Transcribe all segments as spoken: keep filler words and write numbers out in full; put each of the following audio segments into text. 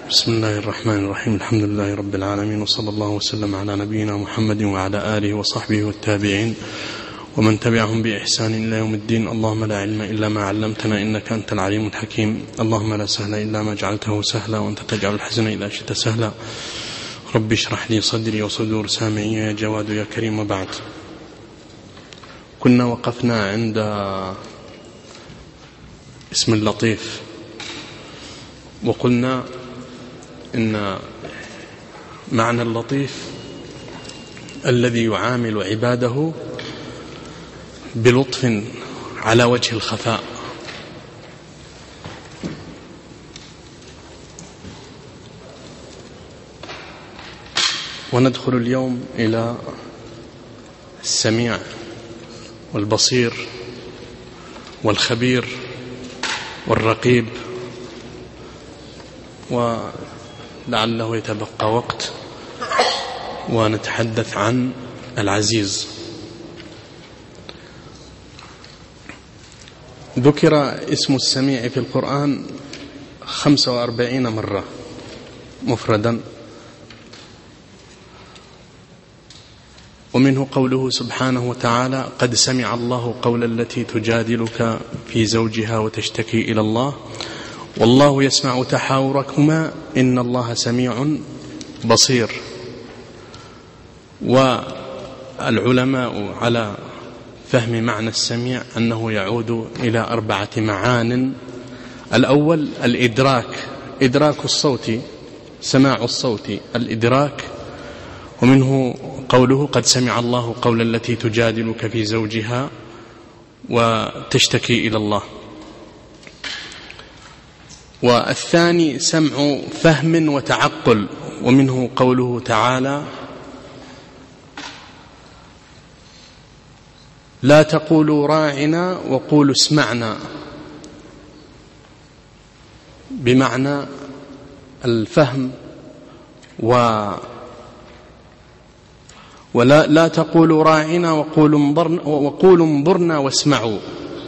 بسم الله الرحمن الرحيم. الحمد لله رب العالمين، وصلى الله وسلم على نبينا محمد وعلى آله وصحبه والتابعين ومن تبعهم بإحسان إلى يوم الدين. اللهم لا علم إلا ما علمتنا إنك أنت العليم الحكيم. اللهم لا سهل إلا ما جعلته سهلا وأنت تجعل الحزن إذا شئت سهلا. رب اشرح لي صدري وصدور سامعي يا جواد يا كريم. وبعد، كنا وقفنا عند اسم اللطيف، وقلنا إن معنى اللطيف الذي يعامل عباده بلطف على وجه الخفاء، وندخل اليوم إلى السميع والبصير والخبير والرقيب، ولعله يتبقى وقت ونتحدث عن العزيز. ذكر اسم السميع في القرآن خمسة وأربعين مرة مفردا، ومنه قوله سبحانه وتعالى: قد سمع الله قول التي تجادلك في زوجها وتشتكي إلى الله والله يسمع تحاوركما إن الله سميع بصير. والعلماء على فهم معنى السميع أنه يعود إلى أربعة معان. الأول الإدراك، إدراك الصوت، سماع الصوت، الإدراك. ومنه قوله: قد سمع الله قول التي تجادلك في زوجها وتشتكي إلى الله. والثاني سمع فهم وتعقل، ومنه قوله تعالى: لا تقولوا راعنا وقولوا اسمعنا، بمعنى الفهم. و ولا لا تقولوا راعنا وقولوا انظرنا وقولوا انظرنا واسمعوا.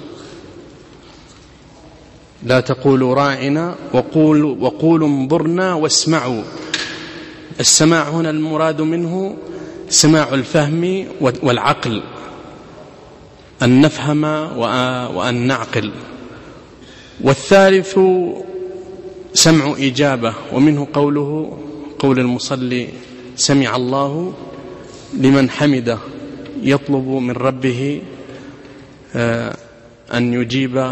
لا تقولوا راعنا وقولوا وقولوا انظرنا واسمعوا. السماع هنا المراد منه سماع الفهم والعقل، أن نفهم وأن نعقل. والثالث سمع إجابة، ومنه قوله قول المصلي: سمع الله لمن حمده، يطلب من ربه أن يجيب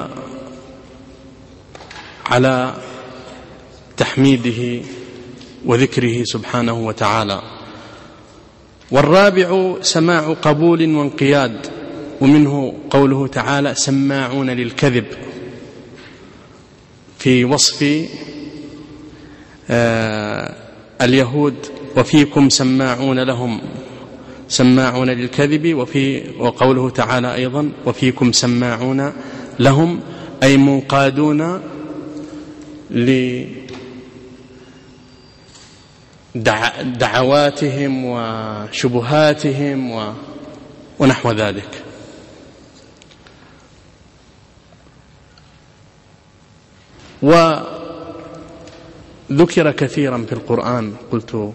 على تحميده وذكره سبحانه وتعالى. والرابع سماع قبول وانقياد، ومنه قوله تعالى: سماعون للكذب، في وصف اليهود: وفيكم سماعون لهم، سماعون للكذب. وفي وقوله تعالى أيضا: وفيكم سماعون لهم، أي منقادون لدعواتهم وشبهاتهم ونحو ذلك. وذكر كثيرا في القرآن، قلت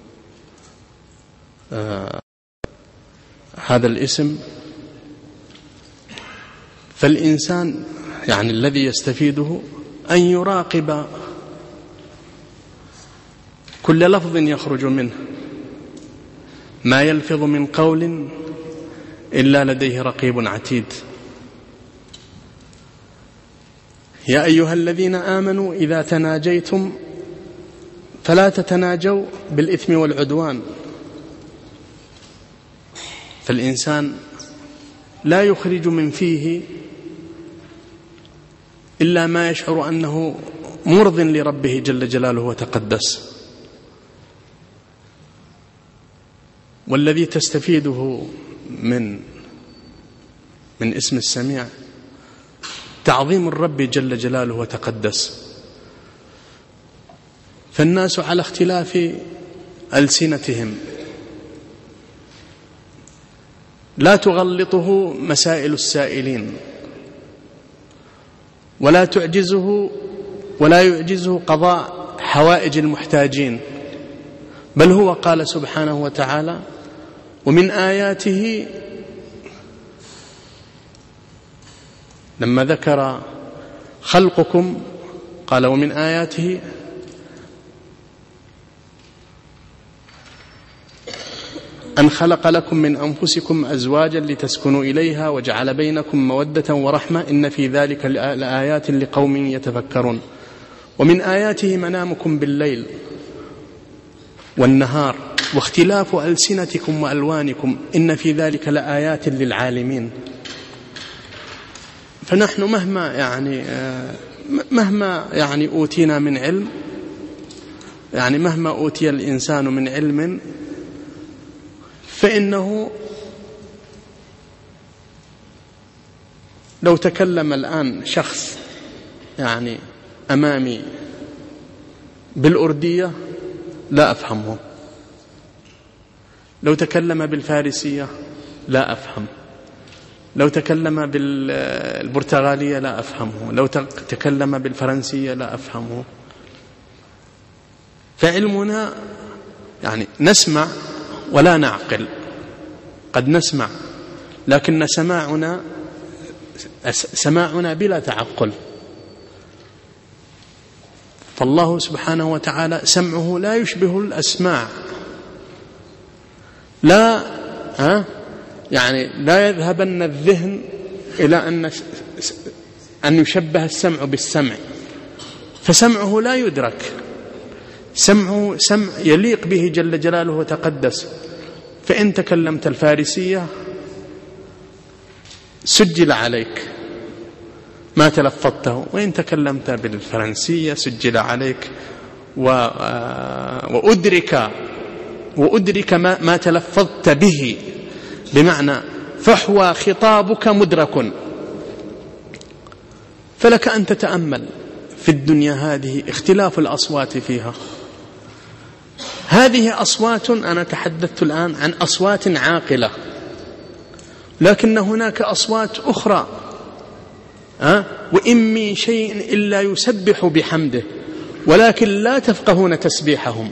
آه هذا الاسم، فالإنسان يعني الذي يستفيده أن يراقب كل لفظ يخرج منه، ما يلفظ من قول إلا لديه رقيب عتيد. يا أيها الذين آمنوا إذا تناجيتم فلا تتناجوا بالإثم والعدوان. فالإنسان لا يخرج من فيه إلا ما يشعر أنه مرض لربه جل جلاله وتقدس. والذي تستفيده من من اسم السميع تعظيم الرب جل جلاله وتقدس. فالناس على اختلاف ألسنتهم، لا تغلطه مسائل السائلين، ولا تعجزه ولا يعجزه قضاء حوائج المحتاجين، بل هو قال سبحانه وتعالى: ومن آياته، لما ذكر خلقكم قال: ومن آياته أن خلق لكم من أنفسكم أزواجا لتسكنوا إليها وجعل بينكم مودة ورحمة إن في ذلك لآيات لقوم يتفكرون. ومن آياته منامكم بالليل والنهار واختلاف ألسنتكم وألوانكم إن في ذلك لآيات للعالمين. فنحن مهما يعني مهما يعني أوتينا من علم، يعني مهما أوتي الإنسان من علم، فإنه لو تكلم الآن شخص يعني أمامي بالأردية لا أفهمه، لو تكلم بالفارسية لا أفهم، لو تكلم بالبرتغالية لا أفهمه، لو تكلم بالفرنسية لا أفهمه. فعلمنا يعني نسمع ولا نعقل، قد نسمع لكن سماعنا سماعنا بلا تعقل. فالله سبحانه وتعالى سمعه لا يشبه الأسماع، لا ها يعني لا يذهبن الذهن إلى أن أن يشبه السمع بالسمع، فسمعه لا يدرك، سمعه سمع يليق به جل جلاله وتقدس. فإن تكلمت الفارسية سجل عليك ما تلفظته، وإن تكلمت بالفرنسية سجل عليك وأدرك وأدرك ما, ما تلفظت به، بمعنى فحوى خطابك مدرك. فلك أن تتأمل في الدنيا هذه اختلاف الأصوات فيها. هذه أصوات، أنا تحدثت الآن عن أصوات عاقلة، لكن هناك أصوات أخرى أه؟ وإن من شيء إلا يسبح بحمده ولكن لا تفقهون تسبيحهم.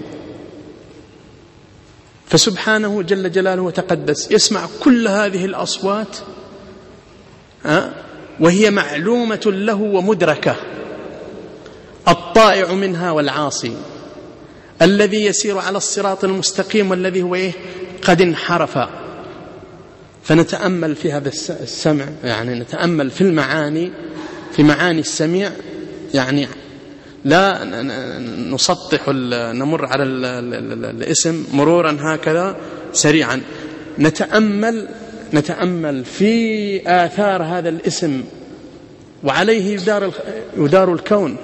فسبحانه جل جلاله وتقدس يسمع كل هذه الأصوات أه؟ وهي معلومة له ومدركة، الطائع منها والعاصي، الذي يسير على الصراط المستقيم والذي هو إيه؟ قد انحرف. فنتأمل في هذا السمع، يعني نتأمل في المعاني، في معاني السميع، يعني لا نسطح نمر على الاسم مرورا هكذا سريعا، نتأمل نتأمل في آثار هذا الاسم، وعليه يدار يدار الكون.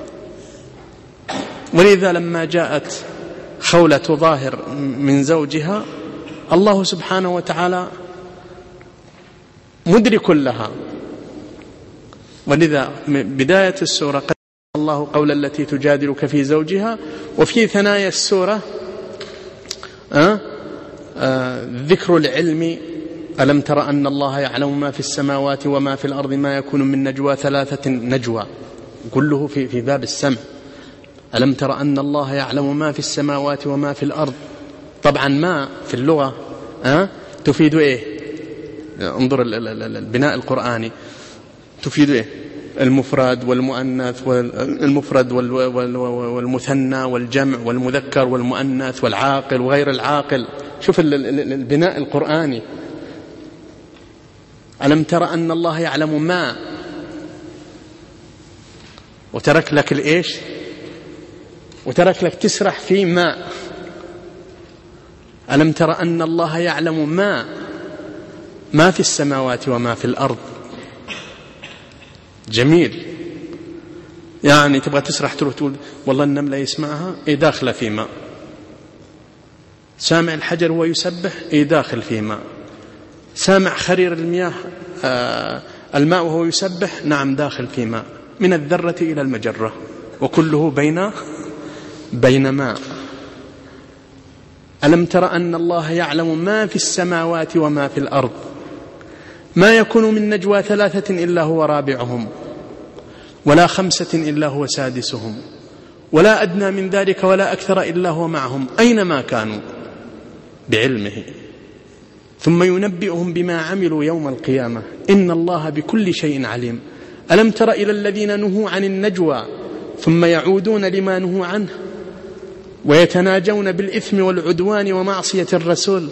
ولذا لما جاءت خولة ظاهر من زوجها، الله سبحانه وتعالى مدرك لها. ولذا بداية السورة قال الله قول التي تجادلك في زوجها، وفي ثنايا السورة آه آه ذكر العلم: ألم تر أن الله يعلم ما في السماوات وما في الأرض ما يكون من نجوى ثلاثة نجوى، كله في, في باب السمع. ألم تر أن الله يعلم ما في السماوات وما في الأرض. طبعا ما في اللغة آه تفيد إيه؟ انظر البناء القرآني، تفيد إيه؟ المفرد والمؤنث، والمفرد والمثنى والجمع والمذكر والمؤنث والعاقل وغير العاقل. شوف البناء القرآني. ألم تر أن الله يعلم ما، وترك لك الإيش؟ وترك لك تسرح في ما. ألم تر أن الله يعلم ما ما في السماوات وما في الأرض. جميل. يعني تبغى تسرح تروح تقول والله النملة يسمعها، إيه داخلة في ماء. سامع الحجر وهو يسبح، إيه داخل في ماء. سامع خرير المياه آه الماء وهو يسبح، نعم داخل في ماء. من الذرة إلى المجرة وكله بين بين ماء. ألم تر أن الله يعلم ما في السماوات وما في الأرض ما يكون من نجوى ثلاثة إلا هو رابعهم ولا خمسة إلا هو سادسهم ولا أدنى من ذلك ولا أكثر إلا هو معهم أينما كانوا بعلمه، ثم ينبئهم بما عملوا يوم القيامة إن الله بكل شيء عليم. ألم تر إلى الذين نهوا عن النجوى ثم يعودون لما نهوا عنه ويتناجون بالإثم والعدوان ومعصية الرسول.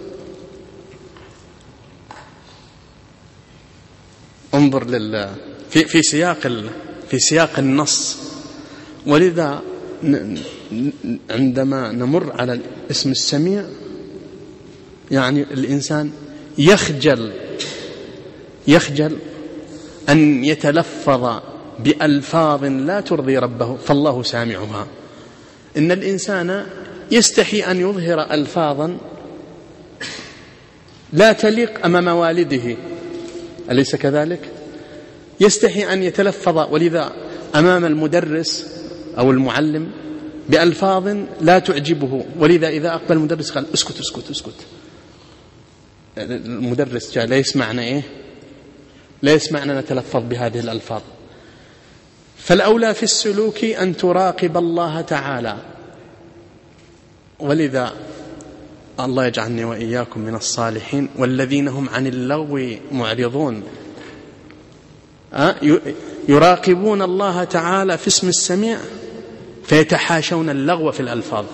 انظر لله في في سياق في سياق النص. ولذا عندما نمر على الاسم السميع يعني الإنسان يخجل يخجل أن يتلفظ بألفاظ لا ترضي ربه فالله سامعها. إن الإنسان يستحي أن يظهر ألفاظا لا تليق أمام والده، أليس كذلك؟ يستحي أن يتلفظ ولذا أمام المدرس أو المعلم بألفاظ لا تعجبه، ولذا إذا أقبل المدرس قال اسكت اسكت اسكت، المدرس جاء لا يسمعنا إيه؟ لا يسمعنا نتلفظ بهذه الألفاظ. فالأولى في السلوك أن تراقب الله تعالى. ولذا الله يجعلني وإياكم من الصالحين والذين هم عن اللغو معرضون، يراقبون الله تعالى في اسم السميع فيتحاشون اللغو في الألفاظ.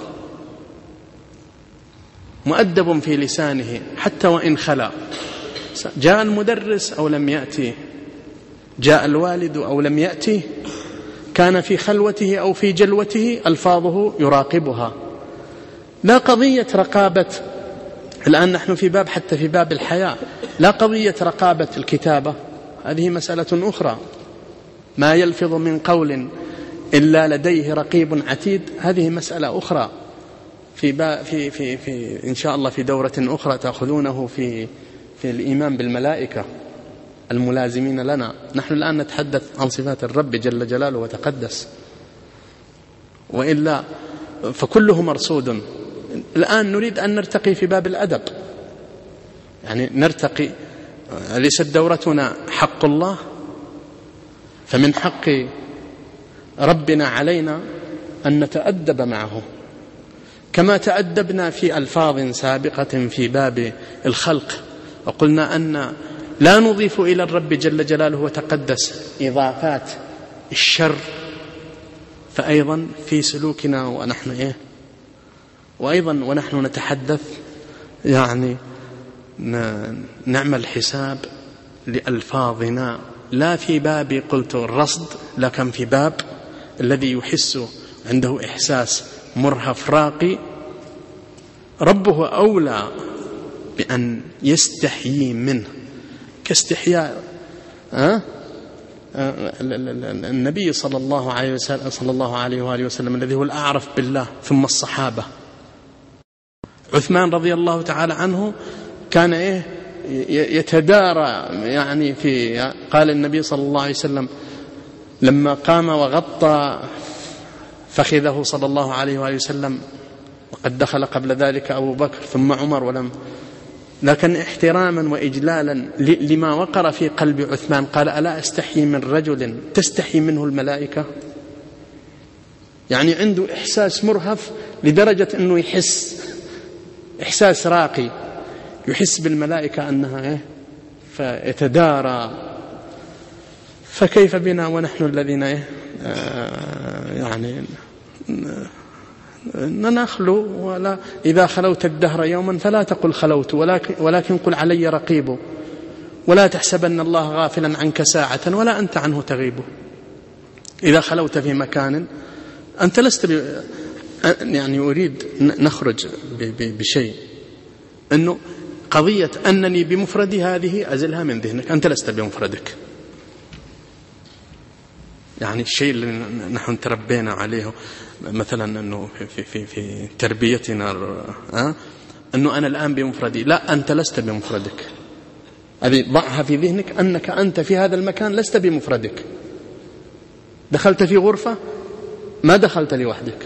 مؤدب في لسانه حتى وإن خلا، جاء المدرس أو لم يأتي، جاء الوالد أو لم يأتي، كان في خلوته أو في جلوته ألفاظه يراقبها. لا قضية رقابة، الآن نحن في باب حتى في باب الحياة، لا قضية رقابة الكتابة، هذه مسألة أخرى. ما يلفظ من قول إلا لديه رقيب عتيد، هذه مسألة أخرى. في, في, في, في إن شاء الله في دورة أخرى تأخذونه في, في الإيمان بالملائكة الملازمين لنا. نحن الآن نتحدث عن صفات الرب جل جلاله وتقدس، وإلا فكله مرصود. الآن نريد أن نرتقي في باب الأدب، يعني نرتقي. ليست دورتنا حق الله، فمن حق ربنا علينا أن نتأدب معه كما تأدبنا في ألفاظ سابقة في باب الخلق، وقلنا أن لا نضيف إلى الرب جل جلاله وتقدس إضافات الشر. فأيضا في سلوكنا ونحن إيه وأيضا ونحن نتحدث يعني نعمل حساب لألفاظنا، لا في باب قلت الرصد، لكن في باب الذي يحس عنده إحساس مرهف راقي. ربه أولى بأن يستحيي منه كاستحياء أه؟ النبي صلى الله عليه وسلم صلى الله عليه وآله وسلم الذي هو الأعرف بالله، ثم الصحابة. عثمان رضي الله تعالى عنه كان إيه يتدارى يعني في قال النبي صلى الله عليه وسلم لما قام وغطى فخذه صلى الله عليه وآله وسلم، وقد دخل قبل ذلك أبو بكر ثم عمر، ولم لكن احتراما وإجلالا لما وقر في قلب عثمان قال ألا أستحي من رجل تستحي منه الملائكة؟ يعني عنده إحساس مرهف لدرجة أنه يحس إحساس راقي، يحس بالملائكة أنها إيه فيتدارى. فكيف بنا ونحن الذين إيه آه يعني نخلو؟ ولا إذا خلوت الدهر يوما فلا تقل خلوت، ولكن, ولكن قل علي رقيب، ولا تحسبن الله غافلا عنك ساعة ولا أنت عنه تغيب. إذا خلوت في مكان أنت لست ب... يعني أريد نخرج ب... ب... بشيء أنه قضية أنني بمفردي هذه أزلها من ذهنك، أنت لست بمفردك. يعني الشيء اللي نحن تربينا عليه مثلا أنه في, في, في تربيتنا أه؟ أنه أنا الآن بمفردي، لا أنت لست بمفردك. هذه ضعها في ذهنك أنك أنت في هذا المكان لست بمفردك. دخلت في غرفة ما دخلت لوحدك،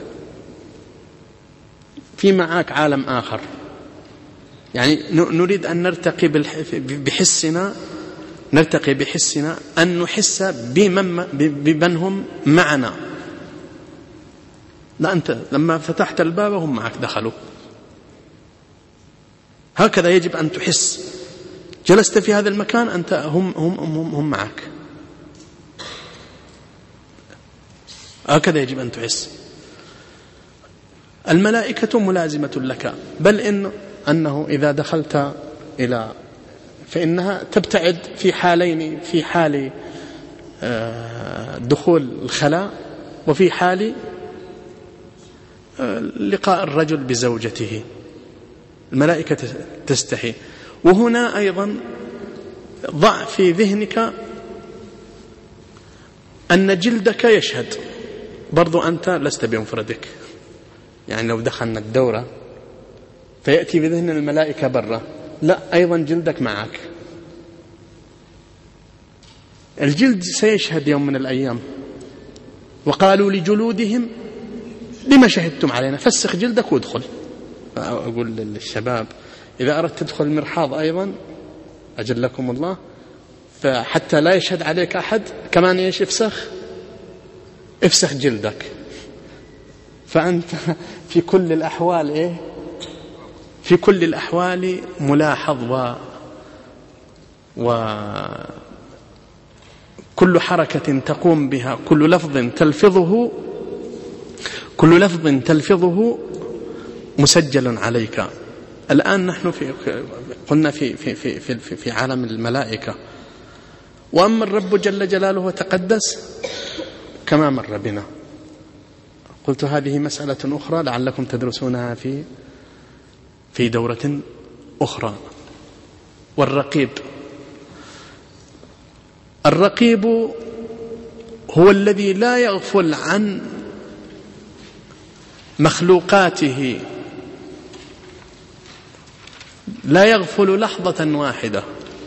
في معاك عالم آخر. يعني نريد أن نرتقي بحسنا نرتقي بحسنا أن نحس بمن, بمن هم معنا. لا، أنت لما فتحت الباب هم معك دخلوا. هكذا يجب أن تحس. جلست في هذا المكان أنت هم, هم, هم, هم معك. هكذا يجب أن تحس. الملائكة ملازمة لك، بل إن أنه إذا دخلت إلى فإنها تبتعد في حالين، في حال دخول الخلاء وفي حال لقاء الرجل بزوجته. الملائكة تستحي. وهنا أيضا ضع في ذهنك أن جلدك يشهد، برضو أنت لست بمفردك. يعني لو دخلنا الدورة فيأتي بذهن الملائكة برا، لا، أيضا جلدك معك. الجلد سيشهد يوم من الأيام. وقالوا لجلودهم لما شهدتم علينا، فسخ جلدك وادخل. أقول للشباب إذا أردت تدخل المرحاض أيضا أجلكم الله، فحتى لا يشهد عليك أحد كمان إيش افسخ افسخ جلدك. فأنت في كل الأحوال إيه في كل الأحوال ملاحظ، و وكل حركة تقوم بها، كل لفظ تلفظه كل لفظ تلفظه مسجل عليك. الآن نحن في قلنا في في في في في عالم الملائكة. وأما الرب جل جلاله وتقدس كما مر بنا. قلت هذه مسألة أخرى لعلكم تدرسونها في في دورة أخرى. والرقيب الرقيب هو الذي لا يغفل عن مخلوقاته، لا يغفل لحظة واحدة.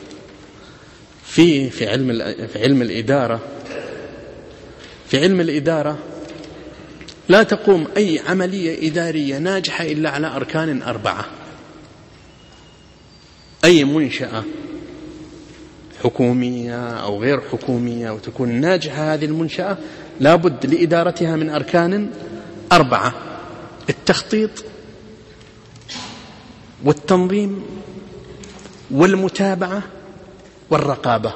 في في علم في علم الإدارة في علم الإدارة لا تقوم أي عملية إدارية ناجحة إلا على أركان أربعة. أي منشأة حكومية أو غير حكومية وتكون ناجحة هذه المنشأة لابد لإدارتها من أركان أربعة: التخطيط والتنظيم والمتابعة والرقابة.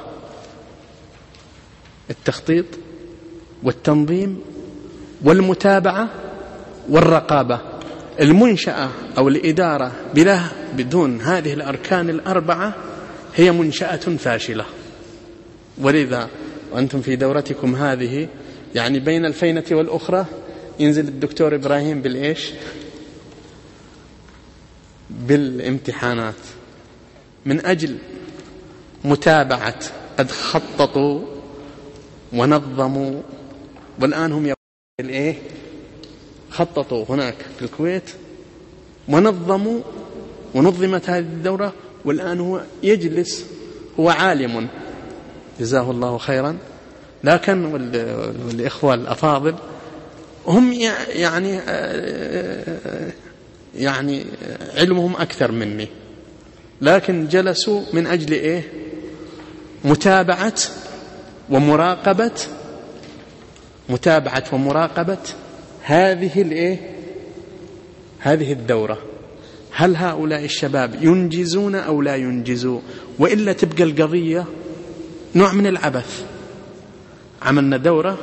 التخطيط والتنظيم والمتابعة والرقابة. المنشأة أو الإدارة بلا بدون هذه الأركان الأربعة هي منشأة فاشلة. ولذا وأنتم في دورتكم هذه يعني بين الفينة والأخرى ينزل الدكتور إبراهيم بالإيش؟ بالامتحانات من أجل متابعة. قد خططوا ونظموا، والآن هم يقولون الإيه؟ خططوا هناك في الكويت ونظموا ونظمت هذه الدورة، والآن هو يجلس، هو عالم جزاه الله خيرا، لكن والإخوة الأفاضل هم يعني يعني علمهم أكثر مني، لكن جلسوا من أجل إيه؟ متابعة ومراقبة متابعة ومراقبة هذه الإيه؟ هذه الدورة. هل هؤلاء الشباب ينجزون أو لا ينجزوا؟ وإلا تبقى القضية نوع من العبث. عملنا دورة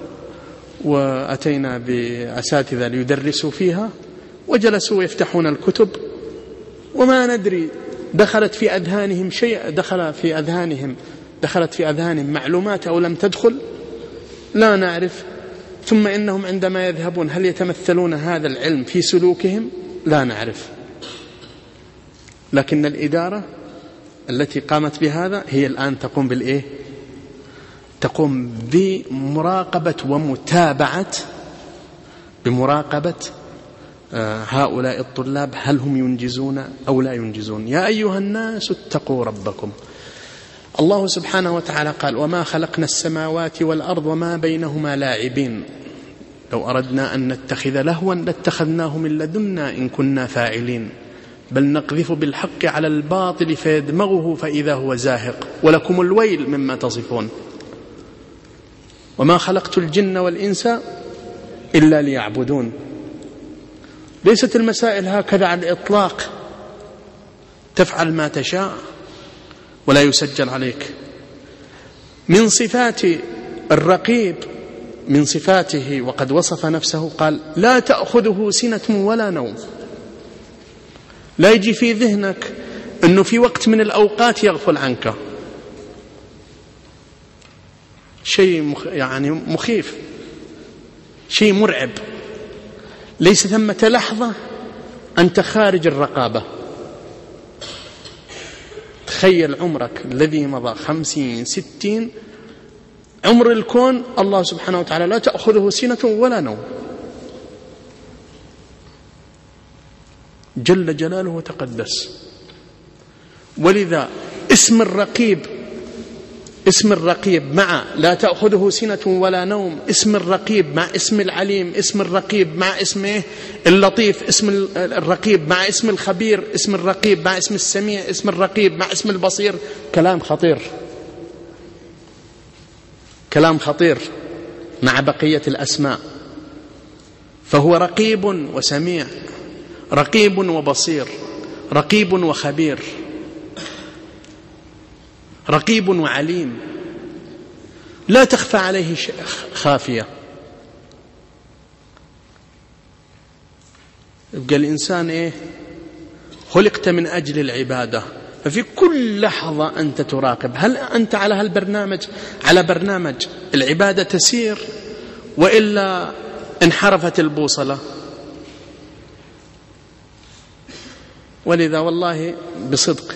وأتينا بأساتذة ليدرسوا فيها وجلسوا يفتحون الكتب وما ندري دخلت في أذهانهم شيء دخل في أذهانهم دخلت في أذهانهم معلومات أو لم تدخل لا نعرف. ثم إنهم عندما يذهبون هل يتمثلون هذا العلم في سلوكهم؟ لا نعرف. لكن الإدارة التي قامت بهذا هي الآن تقوم بالإيه؟ تقوم بمراقبة ومتابعة بمراقبة هؤلاء الطلاب هل هم ينجزون أو لا ينجزون. يا أيها الناس اتقوا ربكم. الله سبحانه وتعالى قال: وما خلقنا السماوات والأرض وما بينهما لاعبين. لو أردنا أن نتخذ لهوا لاتخذناه من لدنا إن كنا فاعلين بل نقذف بالحق على الباطل فيدمغه فإذا هو زاهق ولكم الويل مما تصفون. وما خلقت الجن والإنس إلا ليعبدون. ليست المسائل هكذا على الإطلاق، تفعل ما تشاء ولا يسجل عليك. من صفات الرقيب، من صفاته وقد وصف نفسه قال لا تأخذه سنة ولا نوم. لا يجي في ذهنك أنه في وقت من الأوقات يغفل عنك، شيء مخ يعني مخيف، شيء مرعب. ليس ثمة لحظة أنت خارج الرقابة. تخيل عمرك الذي مضى خمسين ستين عمر الكون، الله سبحانه وتعالى لا تأخذه سنة ولا نوم، جل جلاله وتقدس. ولذا اسم الرقيب، اسم الرقيب مع لا تأخذه سنة ولا نوم، اسم الرقيب مع اسم العليم، اسم الرقيب مع اسمه اللطيف، اسم الرقيب مع اسم الخبير، اسم الرقيب مع اسم السميع، اسم الرقيب مع اسم البصير. كلام خطير، كلام خطير مع بقية الأسماء. فهو رقيب وسميع، رقيب وبصير، رقيب وخبير، رقيب وعليم، لا تخفى عليه خافية. يبقى الإنسان إيه؟ خلقت من أجل العبادة، ففي كل لحظة أنت تراقب. هل أنت على هالبرنامج، على برنامج العبادة تسير، وإلا انحرفت البوصلة؟ ولذا والله بصدق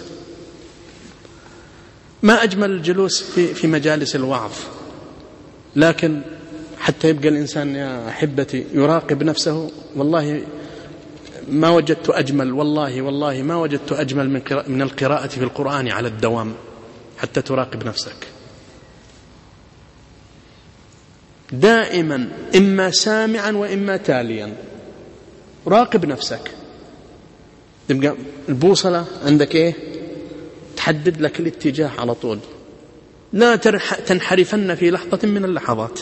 ما أجمل الجلوس في في مجالس الوعظ، لكن حتى يبقى الإنسان يا أحبتي يراقب نفسه. والله ما وجدت أجمل، والله والله ما وجدت أجمل من من القراءة في القرآن على الدوام، حتى تراقب نفسك دائما، إما سامعا وإما تاليا. راقب نفسك، تبقى البوصلة عندك إيه؟ تحدد لك الاتجاه على طول، لا تنحرفن في لحظة من اللحظات.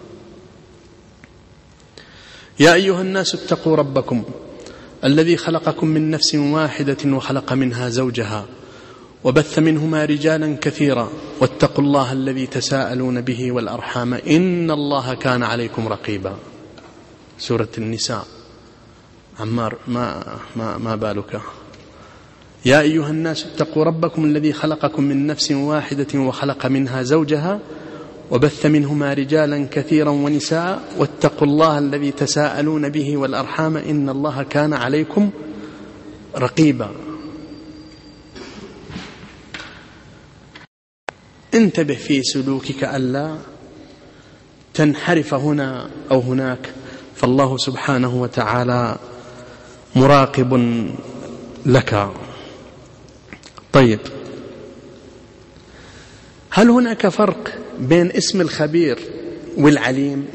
يا أيها الناس اتقوا ربكم الذي خلقكم من نفس واحدة وخلق منها زوجها وبث منهما رجالا كثيرا واتقوا الله الذي تساءلون به والأرحام إن الله كان عليكم رقيبا. سورة النساء. عمار ما, ما, ما بالك؟ يا أيها الناس اتقوا ربكم الذي خلقكم من نفس واحدة وخلق منها زوجها وبث منهما رجالا كثيرا ونساء واتقوا الله الذي تساءلون به والأرحام إن الله كان عليكم رقيبا. انتبه في سلوكك ألا تنحرف هنا أو هناك، فالله سبحانه وتعالى مراقب لك. طيب، هل هناك فرق بين اسم الخبير والعليم؟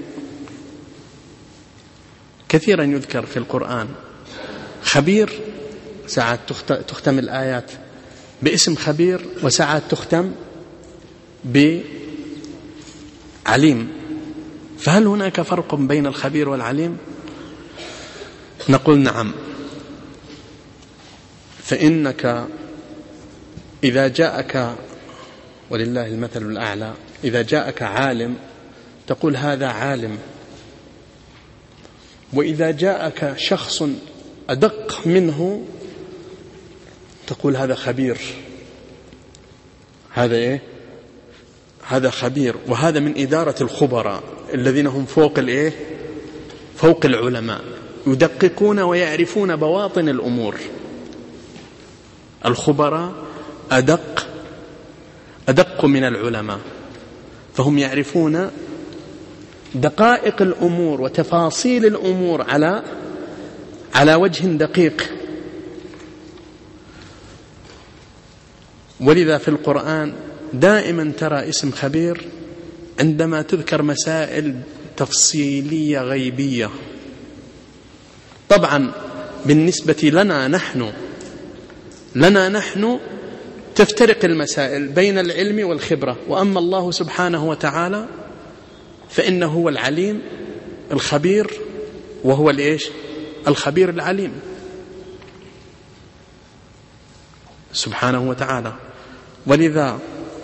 كثيرا يذكر في القرآن خبير، ساعات تختم الآيات باسم خبير وساعات تختم بعليم. فهل هناك فرق بين الخبير والعليم؟ نقول نعم. فإنك إذا جاءك، ولله المثل الأعلى، إذا جاءك عالم تقول هذا عالم، وإذا جاءك شخص أدق منه تقول هذا خبير. هذا إيه؟ هذا خبير. وهذا من إدارة الخبراء الذين هم فوق الإيه؟ فوق العلماء، يدققون ويعرفون بواطن الأمور. الخبراء أدق أدق من العلماء، فهم يعرفون دقائق الأمور وتفاصيل الأمور على على وجه دقيق. ولذا في القرآن دائما ترى اسم خبير عندما تذكر مسائل تفصيلية غيبية. طبعا بالنسبة لنا نحن لنا نحن تفترق المسائل بين العلم والخبرة، وأما الله سبحانه وتعالى فإنه هو العليم الخبير وهو الإيش؟ الخبير العليم سبحانه وتعالى. ولذا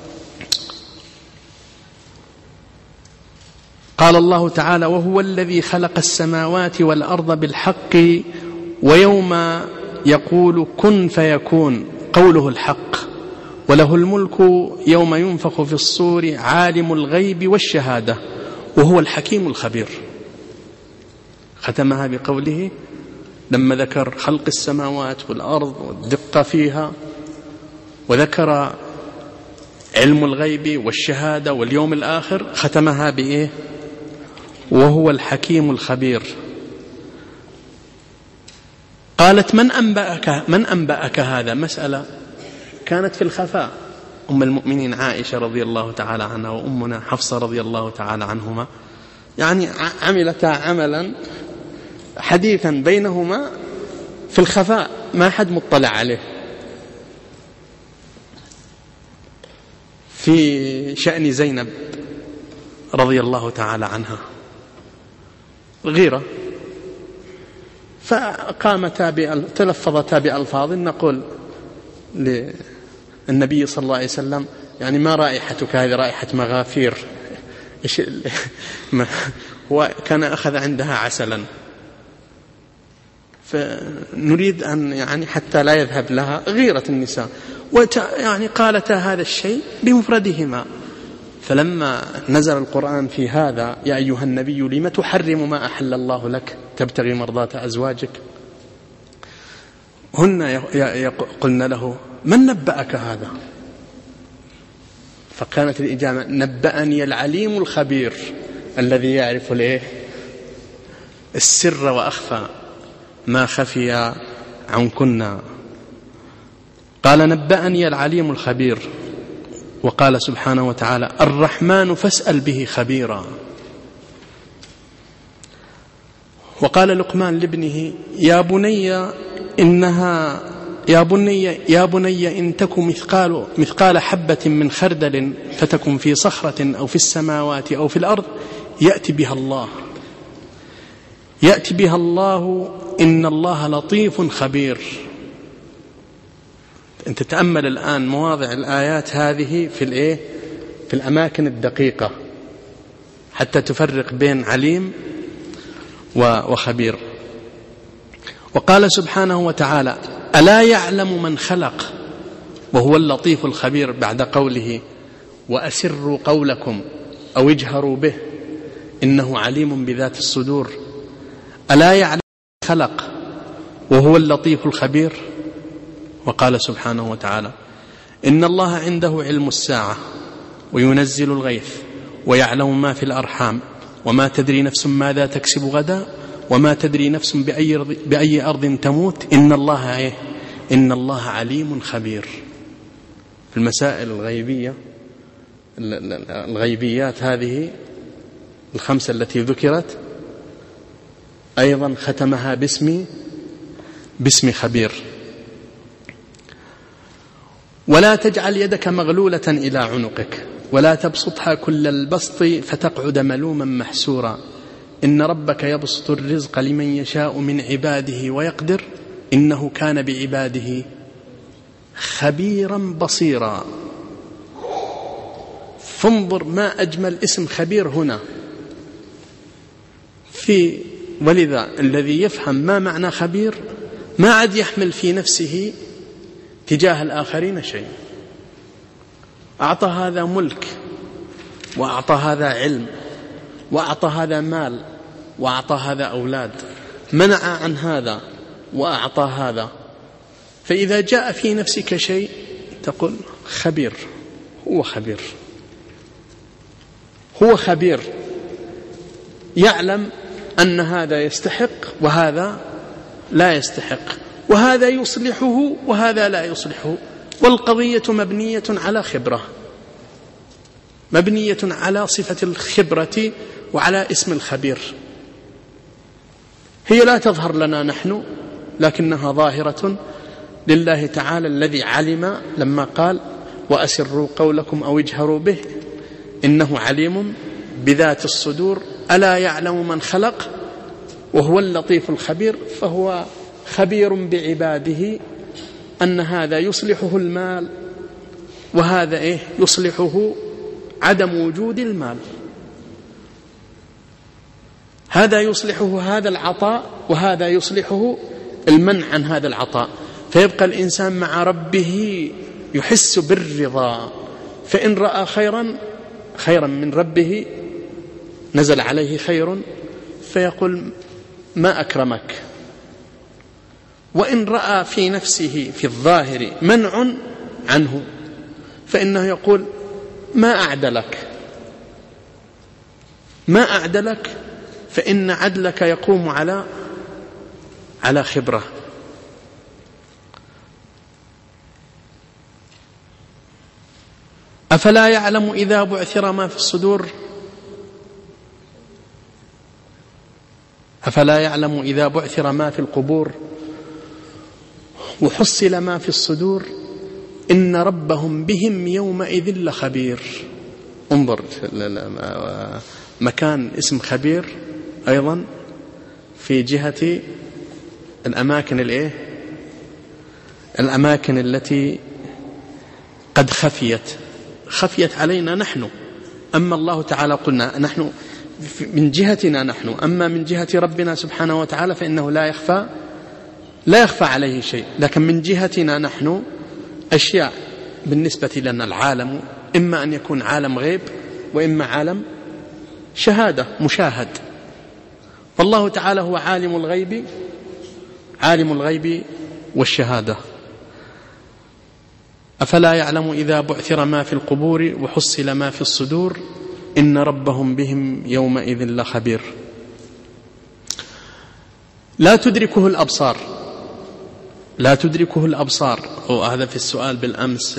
قال الله تعالى: وهو الذي خلق السماوات والأرض بالحق ويوم يقول كن فيكون قوله الحق، وله الملك يوم ينفخ في الصور عالم الغيب والشهادة وهو الحكيم الخبير. ختمها بقوله لما ذكر خلق السماوات والأرض والدقة فيها، وذكر علم الغيب والشهادة واليوم الآخر، ختمها بإيه؟ وهو الحكيم الخبير. قالت: من أنبأك, من أنبأك هذا؟ مسألة كانت في الخفاء. أم المؤمنين عائشة رضي الله تعالى عنها وأمنا حفصة رضي الله تعالى عنهما يعني عملتا عملا حديثا بينهما في الخفاء، ما حد مطلع عليه، في شأن زينب رضي الله تعالى عنها، غيرة. فقامتا تلفظتا بألفاظ نقول للنبي صلى الله عليه وسلم: يعني ما رائحتك هذه؟ رائحة مغافير. وكان أخذ عندها عسلا، فنريد أن يعني حتى لا يذهب لها غيرة النساء، يعني قالتا هذا الشيء بمفردهما. فلما نزل القرآن في هذا: يا أيها النبي لم تحرم ما أحل الله لك تبتغي مرضات أزواجك، هن قلن له: من نبأك هذا؟ فكانت الإجابة: نبأني العليم الخبير الذي يعرف الإيه؟ السر وأخفى ما خفي عنكن. قال: نبأني العليم الخبير. وقال سبحانه وتعالى: الرحمن فاسأل به خبيرا. وقال لقمان لابنه: يا بني إنها يا بني يا بني إن تك مثقال مثقال حبة من خردل فتكن في صخرة أو في السماوات أو في الأرض يأتي بها الله يأتي بها الله إن الله لطيف خبير. أنت تتأمل الآن مواضع الآيات هذه في الإيه؟ في الأماكن الدقيقة حتى تفرق بين عليم وخبير. وقال سبحانه وتعالى: ألا يعلم من خلق وهو اللطيف الخبير، بعد قوله: وأسروا قولكم أو اجهروا به إنه عليم بذات الصدور. ألا يعلم من خلق وهو اللطيف الخبير. وقال سبحانه وتعالى: إن الله عنده علم الساعة وينزل الغيث ويعلم ما في الأرحام وما تدري نفس ماذا تكسب غدا وما تدري نفس بأي, بأي أرض تموت إن الله إيه؟ إن الله عليم خبير. في المسائل الغيبية الغيبيات هذه الخمسة التي ذكرت أيضا ختمها باسم باسم خبير. ولا تجعل يدك مغلولة إلى عنقك ولا تبسطها كل البسط فتقعد ملوما محسورا إن ربك يبسط الرزق لمن يشاء من عباده ويقدر إنه كان بعباده خبيرا بصيرا. فانظر ما أجمل اسم خبير هنا في. ولذا الذي يفهم ما معنى خبير ما عاد يحمل في نفسه تجاه الآخرين شيء. أعطى هذا ملك وأعطى هذا علم وأعطى هذا مال وأعطى هذا أولاد، منع عن هذا وأعطى هذا. فإذا جاء في نفسك شيء تقول خبير، هو خبير، هو خبير، يعلم أن هذا يستحق وهذا لا يستحق، وهذا يصلحه وهذا لا يصلحه. والقضية مبنية على خبرة، مبنية على صفة الخبرة وعلى اسم الخبير. هي لا تظهر لنا نحن لكنها ظاهرة لله تعالى الذي علم لما قال: وأسروا قولكم أو اجهروا به إنه عليم بذات الصدور. ألا يعلم من خلق وهو اللطيف الخبير، فهو خبير بعباده أن هذا يصلحه المال وهذا إيه يصلحه عدم وجود المال، هذا يصلحه هذا العطاء وهذا يصلحه المنع عن هذا العطاء، فيبقى الإنسان مع ربه يحس بالرضا، فإن رأى خيرا خيرا من ربه نزل عليه خير فيقول ما أكرمك، وإن رأى في نفسه في الظاهر منع عنه فإنه يقول ما أعدلك ما أعدلك، فإن عدلك يقوم على على خبرة. أفلا يعلم إذا بعثر ما في الصدور أفلا يعلم إذا بعثر ما في القبور وحصل ما في الصدور إن ربهم بهم يومئذ لخبير. انظر مكان اسم خبير أيضا في جهة الأماكن الإيه الأماكن التي قد خفيت خفيت علينا نحن، أما الله تعالى قلنا نحن من جهتنا نحن، أما من جهة ربنا سبحانه وتعالى فإنه لا يخفى لا يخفى عليه شيء، لكن من جهتنا نحن أشياء بالنسبة لنا العالم إما أن يكون عالم غيب وإما عالم شهادة مشاهد، فالله تعالى هو عالم الغيب عالم الغيب والشهادة. أفلا يعلم إذا بعثر ما في القبور وحصل ما في الصدور إن ربهم بهم يومئذ لخبير. لا تدركه الأبصار لا تدركه الأبصار وهذا في السؤال بالأمس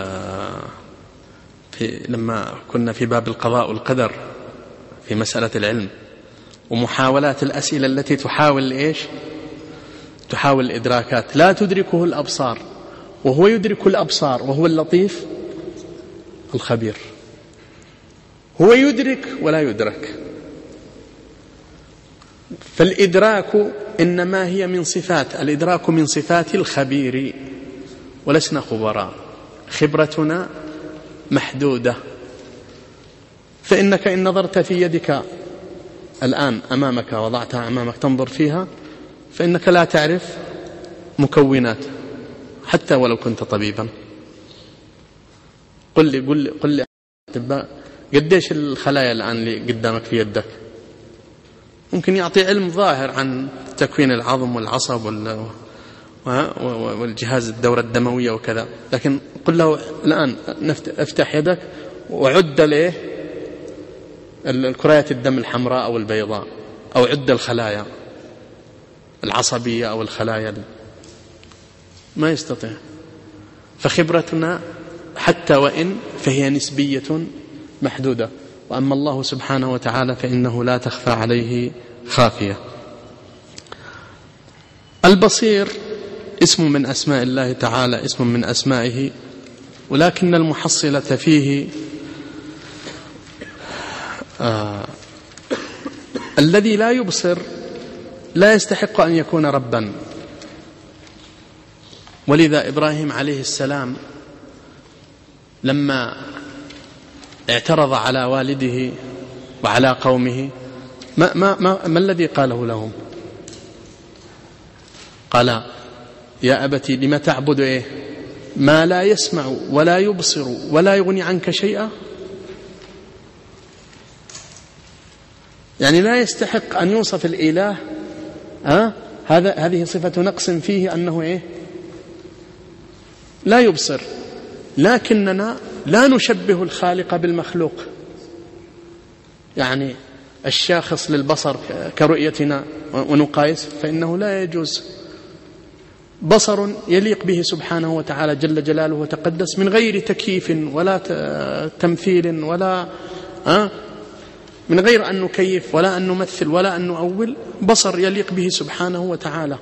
في لما كنا في باب القضاء والقدر في مسألة العلم ومحاولات الأسئلة التي تحاول إيش تحاول الإدراكات. لا تدركه الأبصار وهو يدرك الأبصار وهو اللطيف الخبير، هو يدرك ولا يدرك، فالإدراك إنما هي من صفات الإدراك من صفات الخبير ولسنا خبراء، خبرتنا محدودة، فإنك إن نظرت في يدك الآن أمامك وضعتها أمامك تنظر فيها فإنك لا تعرف مكونات حتى ولو كنت طبيبا. قل لي قل لي قل لي قديش الخلايا الآن اللي قدامك في يدك؟ ممكن يعطي علم ظاهر عن تكوين العظم والعصب والجهاز الدورة الدموية وكذا، لكن قل له الآن افتح يدك وعد له الكريات الدم الحمراء أو البيضاء أو عد الخلايا العصبية أو الخلايا، ما يستطيع. فخبرتنا حتى وإن فهي نسبية محدودة، وأما الله سبحانه وتعالى فإنه لا تخفى عليه خافية. البصير اسم من أسماء الله تعالى، اسم من أسمائه، ولكن المحصلة فيه آه الذي لا يبصر لا يستحق أن يكون ربا، ولذا إبراهيم عليه السلام لما اعترض على والده وعلى قومه ما, ما, ما, ما الذي قاله لهم؟ قال يا أبتي لم تعبد إيه ما لا يسمع ولا يبصر ولا يغني عنك شيئا. يعني لا يستحق أن يوصف الإله أه؟ هذا هذه صفة نقص فيه أنه إيه لا يبصر، لكننا لا نشبه الخالق بالمخلوق، يعني الشاخص للبصر كرؤيتنا ونقايس فإنه لا يجوز. بصر يليق به سبحانه وتعالى جل جلاله وتقدس من غير تكييف ولا تمثيل ولا أه؟ من غير أن نكيف ولا أن نمثل ولا أن نؤول، بصر يليق به سبحانه وتعالى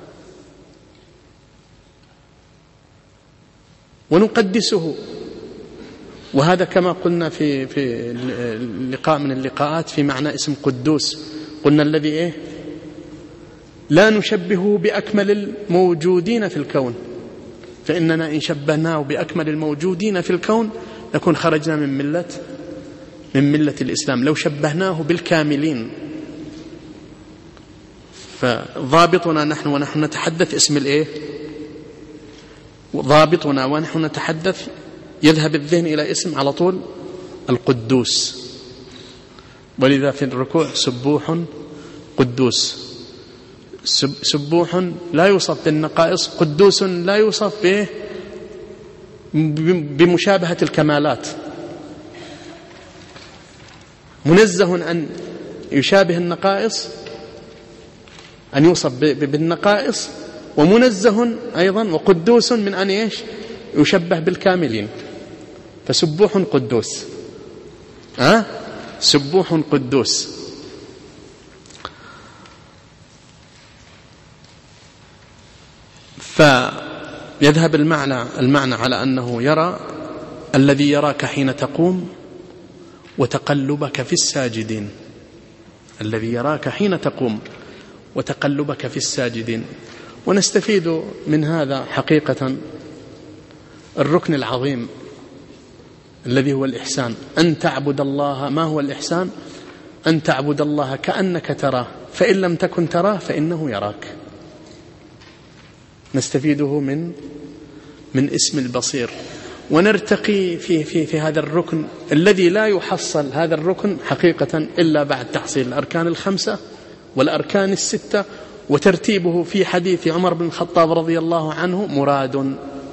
ونقدسه. وهذا كما قلنا في في لقاء من اللقاءات في معنى اسم قدوس، قلنا الذي إيه لا نشبهه بأكمل الموجودين في الكون، فإننا إن شبهناه بأكمل الموجودين في الكون نكون خرجنا من ملة من ملة الإسلام لو شبهناه بالكاملين. فضابطنا نحن ونحن نتحدث اسم الإيه؟ ضابطنا ونحن نتحدث يذهب الذهن إلى اسم على طول القدوس، ولذا في الركوع سبوح قدوس. سبوح لا يوصف بالنقائص، قدوس لا يوصف به بمشابهة الكمالات، منزه أن يشابه النقائص، أن يوصف بالنقائص، ومنزه أيضا وقدوس من أن إيش يشبه بالكاملين. فسبوح قدوس، أه؟ سبوح قدوس. فيذهب المعنى المعنى على أنه يرى الذي يراك حين تقوم وتقلبك في الساجدين، الذي يراك حين تقوم وتقلبك في الساجدين. ونستفيد من هذا حقيقة الركن العظيم الذي هو الإحسان، أن تعبد الله. ما هو الإحسان؟ أن تعبد الله كأنك تراه، فإن لم تكن تراه فإنه يراك. نستفيده من من اسم البصير، ونرتقي في في في هذا الركن الذي لا يحصل هذا الركن حقيقة إلا بعد تحصيل الأركان الخمسة والأركان الستة، وترتيبه في حديث عمر بن الخطاب رضي الله عنه مراد.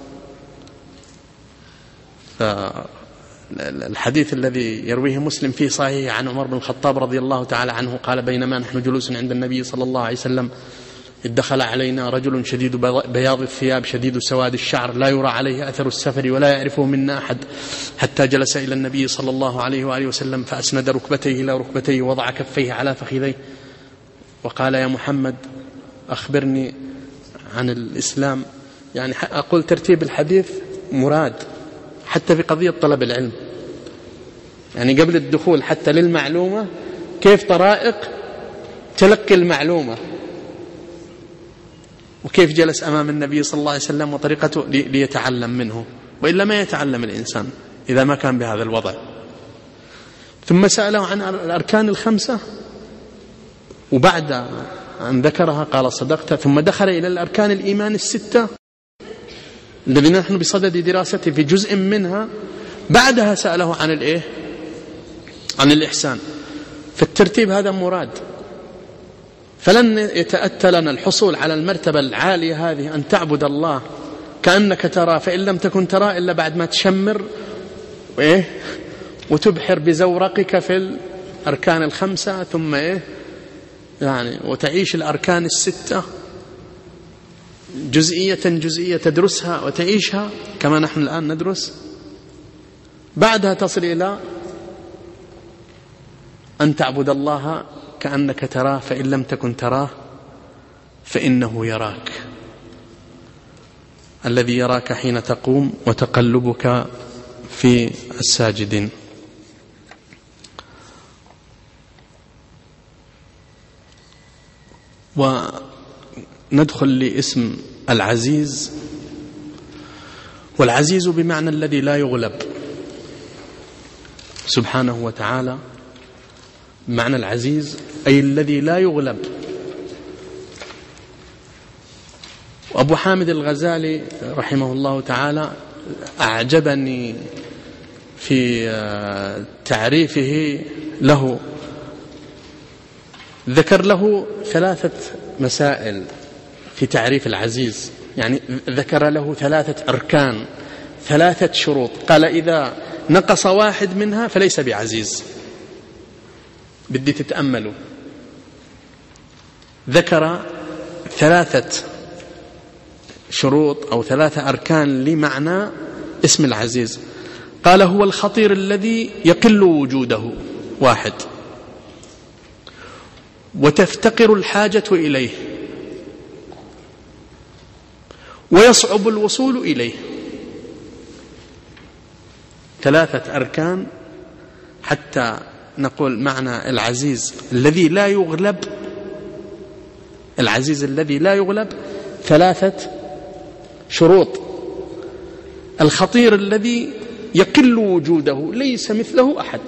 الحديث الذي يرويه مسلم في صحيح عن عمر بن الخطاب رضي الله تعالى عنه قال: بينما نحن جلوس عند النبي صلى الله عليه وسلم إذ دخل علينا رجل شديد بياض الثياب شديد سواد الشعر لا يرى عليه أثر السفر ولا يعرفه منا أحد، حتى جلس إلى النبي صلى الله عليه وآله وسلم فأسند ركبتيه إلى ركبتيه ووضع كفيه على فخذيه وقال: يا محمد أخبرني عن الإسلام. يعني أقول ترتيب الحديث مراد حتى في قضية طلب العلم، يعني قبل الدخول حتى للمعلومة كيف طرائق تلقي المعلومة، وكيف جلس أمام النبي صلى الله عليه وسلم وطريقته ليتعلم منه، وإلا ما يتعلم الإنسان إذا ما كان بهذا الوضع. ثم سأله عن الأركان الخمسة، وبعد أن ذكرها قال: صدقت. ثم دخل إلى الأركان الإيمان الستة الذي نحن بصدد دراسته في جزء منها، بعدها سأله عن الإيه؟ عن الإحسان. فالترتيب هذا مراد، فلن يتأتى لنا الحصول على المرتبة العالية هذه أن تعبد الله كأنك ترى فإن لم تكن ترى إلا بعد ما تشمر وإيه وتبحر بزورقك في الأركان الخمسة، ثم إيه يعني وتعيش الأركان الستة جزئية جزئية، تدرسها وتعيشها كما نحن الآن ندرس. بعدها تصل إلى أن تعبد الله كأنك تراه فإن لم تكن تراه فإنه يراك، الذي يراك حين تقوم وتقلبك في الساجدين. وندخل لاسم العزيز، والعزيز بمعنى الذي لا يغلب سبحانه وتعالى. معنى العزيز أي الذي لا يغلب. وأبو حامد الغزالي رحمه الله تعالى أعجبني في تعريفه له، ذكر له ثلاثة مسائل في تعريف العزيز، يعني ذكر له ثلاثة أركان، ثلاثة شروط، قال: إذا نقص واحد منها فليس بعزيز. بدي تتأملوا، ذكر ثلاثة شروط أو ثلاثة أركان لمعنى اسم العزيز. قال: هو الخطير الذي يقل وجوده، واحد، وتفتقر الحاجة إليه، ويصعب الوصول إليه. ثلاثة أركان حتى نقول معنى العزيز الذي لا يغلب، العزيز الذي لا يغلب ثلاثة شروط. الخطير الذي يقل وجوده ليس مثله أحد،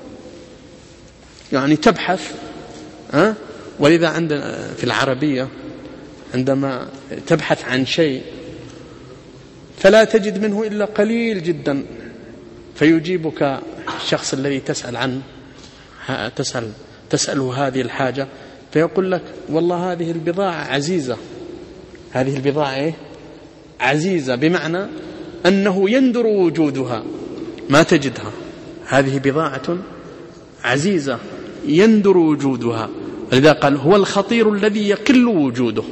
يعني تبحث ها؟ ولذا عندنا في العربية عندما تبحث عن شيء فلا تجد منه إلا قليل جدا، فيجيبك الشخص الذي تسأل عنه تسأل تسأله هذه الحاجة فيقول لك والله هذه البضاعة عزيزة. هذه البضاعة إيه؟ عزيزة، بمعنى أنه يندر وجودها ما تجدها. هذه بضاعة عزيزة يندر وجودها، لذا قال هو الخطير الذي يقل وجوده.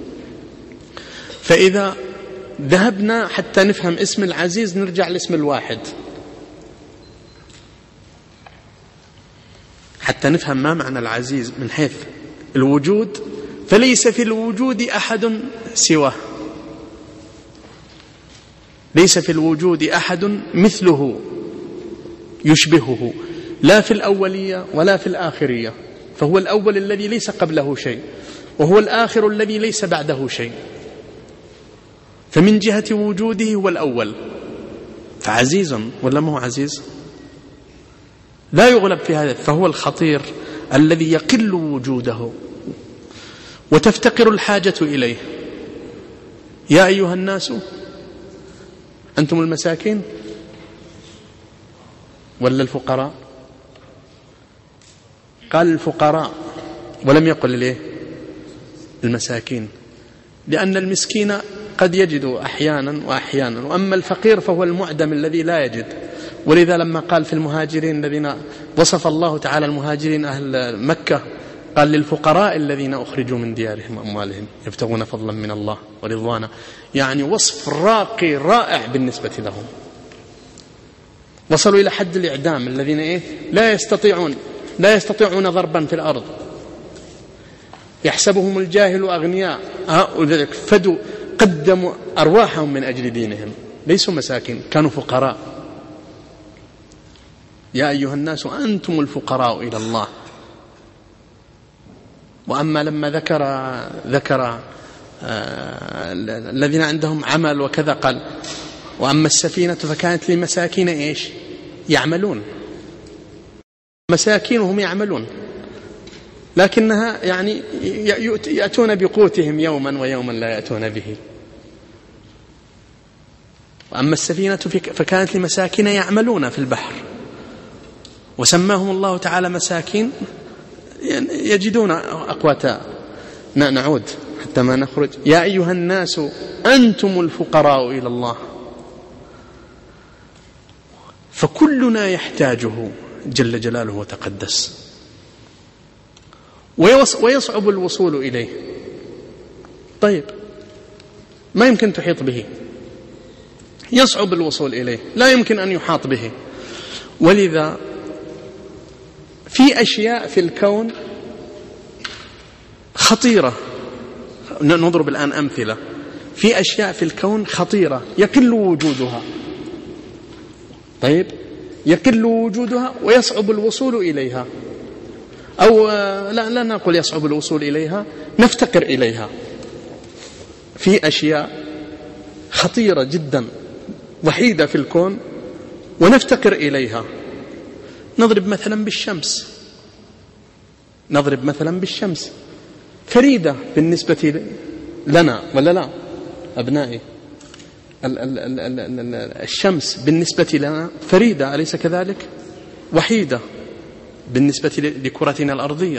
فإذا ذهبنا حتى نفهم اسم العزيز نرجع لاسم الواحد حتى نفهم ما معنى العزيز من حيث الوجود، فليس في الوجود أحد سواه، ليس في الوجود أحد مثله يشبهه، لا في الأولية ولا في الآخرية، فهو الأول الذي ليس قبله شيء، وهو الآخر الذي ليس بعده شيء، فمن جهة وجوده هو الأول، فعزيز ولا ما هو عزيز؟ لا يغلب في هذا، فهو الخطير الذي يقل وجوده وتفتقر الحاجة إليه. يا أيها الناس أنتم المساكين ولا الفقراء؟ قال الفقراء ولم يقل ليه المساكين، لأن المسكين قد يجد أحيانا وأحيانا، وأما الفقير فهو المعدم الذي لا يجد. ولذا لما قال في المهاجرين الذين وصف الله تعالى المهاجرين أهل مكة قال للفقراء الذين أخرجوا من ديارهم وأموالهم يبتغون فضلا من الله ورضوانا، يعني وصف راقي رائع بالنسبة لهم. وصلوا إلى حد الإعدام الذين إيه؟ لا يستطيعون لا يستطيعون ضربا في الأرض، يحسبهم الجاهل أغنياء، ولذلك فدوا قدموا أرواحهم من أجل دينهم، ليسوا مساكين كانوا فقراء. يا أيها الناس أنتم الفقراء إلى الله. وأما لما ذكر ذكر آه الذين عندهم عمل وكذا قال وأما السفينة فكانت لمساكين إيش يعملون، مساكينهم يعملون، لكنها يعني يأتون بقوتهم يوما ويوما لا يأتون به. وأما السفينة فكانت لمساكين يعملون في البحر، وسماهم الله تعالى مساكين يجدون أقواتا. نعود حتى ما نخرج. يا أيها الناس أنتم الفقراء إلى الله، فكلنا يحتاجه جل جلاله وتقدس، ويصعب الوصول إليه. طيب ما يمكن تحيط به، يصعب الوصول إليه، لا يمكن أن يحاط به. ولذا في أشياء في الكون خطيرة، نضرب الآن أمثلة، في أشياء في الكون خطيرة يقل وجودها، طيب يقل وجودها ويصعب الوصول إليها، أو لا, لا نقول يصعب الوصول إليها، نفتقر إليها. في أشياء خطيرة جدا وحيدة في الكون ونفتقر إليها. نضرب مثلا بالشمس، نضرب مثلا بالشمس فريدة بالنسبة لنا ولا لا أبنائي؟ الشمس بالنسبة لنا فريدة أليس كذلك؟ وحيدة بالنسبة لكرتنا الأرضية،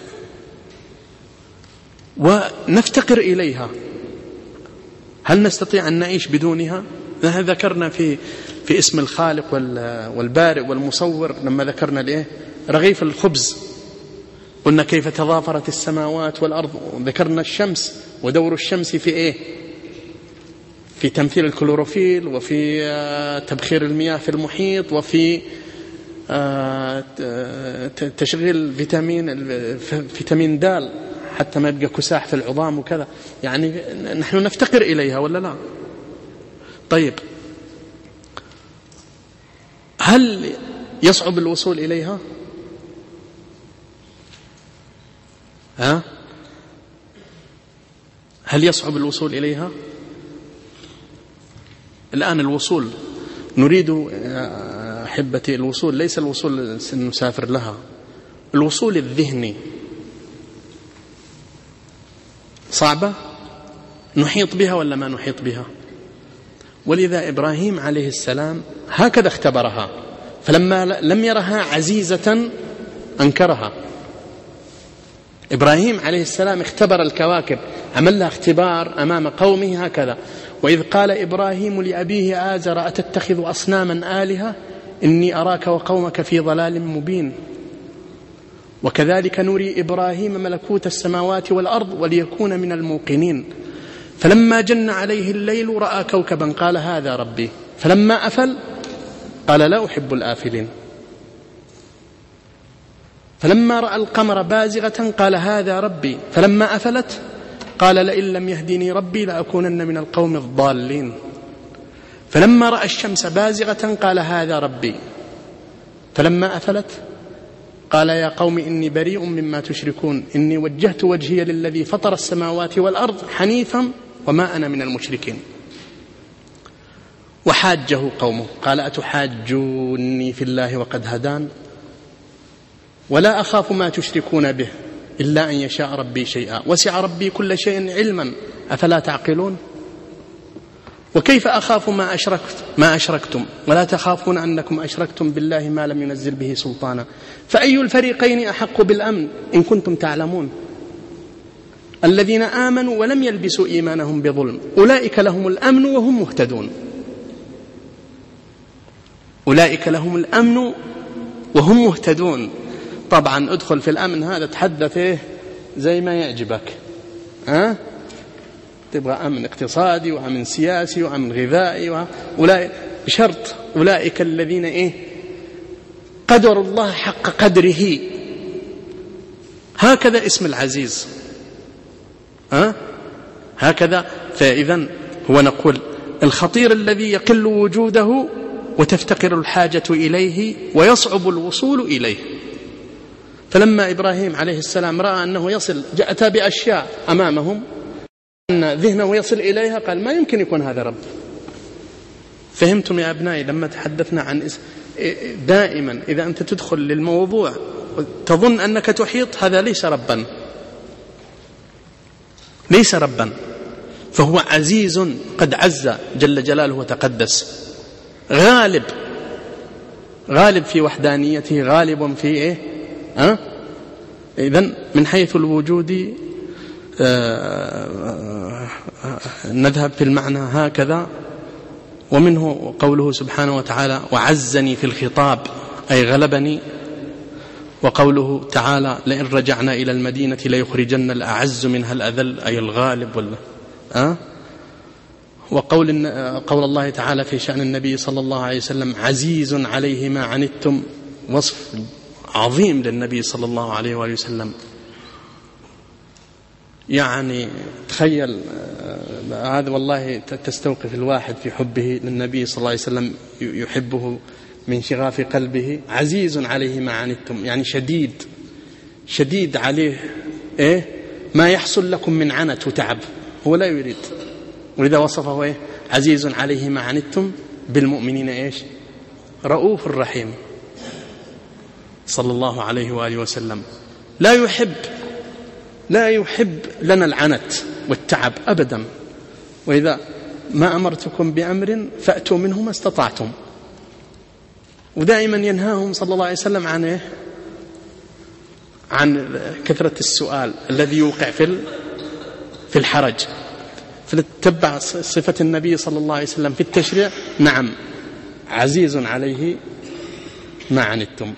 ونفتقر إليها. هل نستطيع أن نعيش بدونها؟ ذكرنا في في اسم الخالق والبارئ والمصور لما ذكرنا ليه رغيف الخبز، قلنا كيف تضافرت السماوات والأرض، ذكرنا الشمس ودور الشمس في إيه؟ في تمثيل الكلوروفيل، وفي تبخير المياه في المحيط، وفي تشغيل فيتامين فيتامين د حتى ما يبقى كساح في العظام وكذا. يعني نحن نفتقر إليها ولا لا؟ طيب هل يصعب الوصول إليها؟ ها؟ هل يصعب الوصول إليها؟ الآن الوصول نريد أحبتي الوصول ليس الوصول نسافر لها، الوصول الذهني صعبة، نحيط بها ولا ما نحيط بها؟ ولذا إبراهيم عليه السلام هكذا اختبرها، فلما لم يرها عزيزة أنكرها. إبراهيم عليه السلام اختبر الكواكب، عمل لها اختبار أمام قومه هكذا. وإذ قال إبراهيم لأبيه آزر أتتخذ أصناما آلهة إني أراك وقومك في ضلال مبين. وكذلك نري إبراهيم ملكوت السماوات والأرض وليكون من الموقنين. فلما جن عليه الليل رأى كوكبا قال هذا ربي، فلما أفل قال لا أحب الآفلين. فلما رأى القمر بازغة قال هذا ربي، فلما أفلت قال لئن لم يهدني ربي لأكونن من القوم الضالين. فلما رأى الشمس بازغة قال هذا ربي، فلما أفلت قال يا قوم إني بريء مما تشركون إني وجهت وجهي للذي فطر السماوات والأرض حنيفا وما أنا من المشركين. وحاجه قومه قال أتحاجوني في الله وقد هدان ولا أخاف ما تشركون به إلا أن يشاء ربي شيئا وسع ربي كل شيء علما أفلا تعقلون. وكيف أخاف ما أشركت ما أشركتم ولا تخافون أنكم أشركتم بالله ما لم ينزل به سلطانا فأي الفريقين أحق بالأمن إن كنتم تعلمون. الذين آمنوا ولم يلبسوا إيمانهم بظلم أولئك لهم الأمن وهم مهتدون. أولئك لهم الأمن وهم مهتدون. طبعا ادخل في الأمن هذا تحدث إيه زي ما يعجبك، ها؟ تبغى أمن اقتصادي وأمن سياسي وأمن غذائي، أولئك بشرط أولئك الذين إيه قدروا الله حق قدره. هكذا اسم العزيز، ها؟ هكذا. فإذن هو نقول الخطير الذي يقل وجوده وتفتقر الحاجة إليه ويصعب الوصول إليه. فلما إبراهيم عليه السلام رأى أنه يصل جاء بأشياء أمامهم أن ذهنه يصل إليها قال ما يمكن يكون هذا رب. فهمتم يا أبنائي لما تحدثنا عن اسم دائما إذا أنت تدخل للموضوع تظن أنك تحيط هذا ليس ربا، ليس ربا، فهو عزيز قد عز جل جلاله وتقدس، غالب غالب في وحدانيته، غالب في إيه أه؟ إذن من حيث الوجود آه نذهب في المعنى هكذا. ومنه قوله سبحانه وتعالى وعزني في الخطاب أي غلبني. وقوله تعالى لئن رجعنا إلى المدينة ليخرجن الأعز منها الأذل أي الغالب ولا أه؟ وقول قول الله تعالى في شأن النبي صلى الله عليه وسلم عزيز عليه ما عنتم، وصف عظيم للنبي صلى الله عليه وآله وسلم. يعني تخيل هذا والله تستوقف الواحد في حبه للنبي صلى الله عليه وسلم، يحبه من شغاف قلبه. عزيز عليه ما عنتم يعني شديد شديد عليه إيه ما يحصل لكم من عنت وتعب، هو لا يريد. ولذا وصفه إيه عزيز عليه ما عنتم بالمؤمنين إيش رؤوف رحيم صلى الله عليه وآله وسلم. لا يحب لا يحب لنا العنت والتعب أبدا. وإذا ما أمرتكم بأمر فأتوا منه ما استطعتم. ودائما ينهاهم صلى الله عليه وسلم عن إيه؟ عن كثرة السؤال الذي يوقع في في الحرج. فلتتبع صفة النبي صلى الله عليه وسلم في التشريع. نعم عزيز عليه ما عنتم.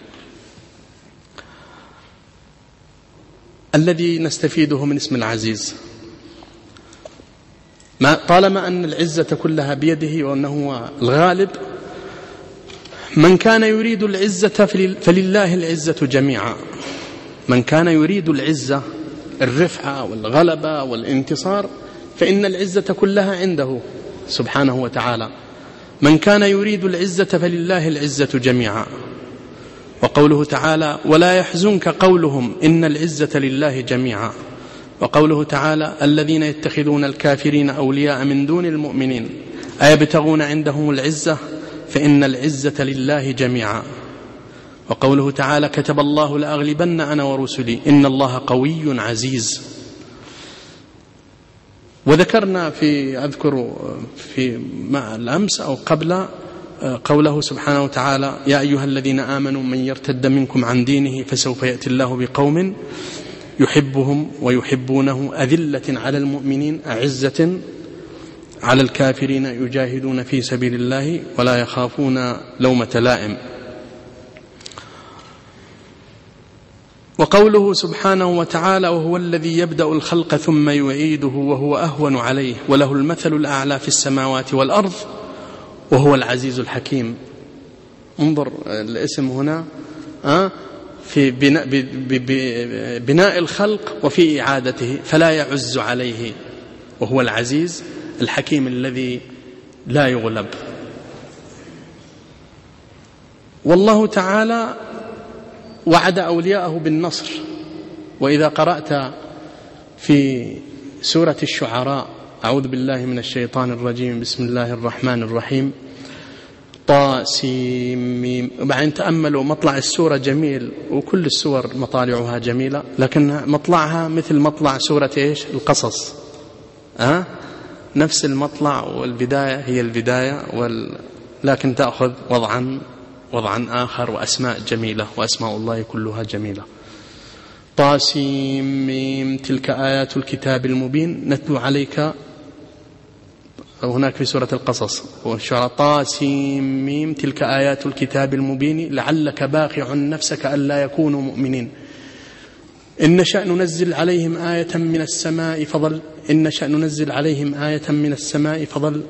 الذي نستفيده من اسم العزيز ما طالما أن العزة كلها بيده وأنه هو الغالب، من كان يريد العزة فلله العزة جميعا. من كان يريد العزة الرفعة والغلبة والانتصار فإن العزة كلها عنده سبحانه وتعالى. من كان يريد العزة فلله العزة جميعا. وقوله تعالى ولا يحزنك قولهم إن العزة لله جميعا. وقوله تعالى الذين يتخذون الكافرين أولياء من دون المؤمنين أيبتغون عندهم العزة فإن العزة لله جميعا. وقوله تعالى كتب الله لأغلبن أنا ورسلي إن الله قوي عزيز. وذكرنا في أذكر في مع الأمس أو قبل قوله سبحانه وتعالى يا أيها الذين آمنوا من يرتد منكم عن دينه فسوف يأتي الله بقوم يحبهم ويحبونه أذلة على المؤمنين أعزة على الكافرين يجاهدون في سبيل الله ولا يخافون لومة لائم. وقوله سبحانه وتعالى وهو الذي يبدأ الخلق ثم يعيده وهو أهون عليه وله المثل الأعلى في السماوات والأرض وهو العزيز الحكيم. انظر الاسم هنا في بناء, بناء الخلق وفي إعادته فلا يعز عليه وهو العزيز الحكيم الذي لا يغلب. والله تعالى وعد أولياءه بالنصر. وإذا قرأت في سورة الشعراء أعوذ بالله من الشيطان الرجيم بسم الله الرحمن الرحيم طاسيم. وبعدين تأملوا مطلع السورة جميل وكل السور مطالعها جميلة لكن مطلعها مثل مطلع سورة إيش القصص أه؟ نفس المطلع والبداية هي البداية وال... لكن تأخذ وضعا وضعا آخر وأسماء جميلة وأسماء الله كلها جميلة. طاسيم تلك آيات الكتاب المبين نتلو عليك هناك في سورة القصص والشعراء طاسيم تلك آيات الكتاب المبين لعلك باخع نفسك ألا يكونوا مؤمنين إن نشأ ننزل عليهم آية من السماء فظل إن نشأ ننزل عليهم آية من السماء فظل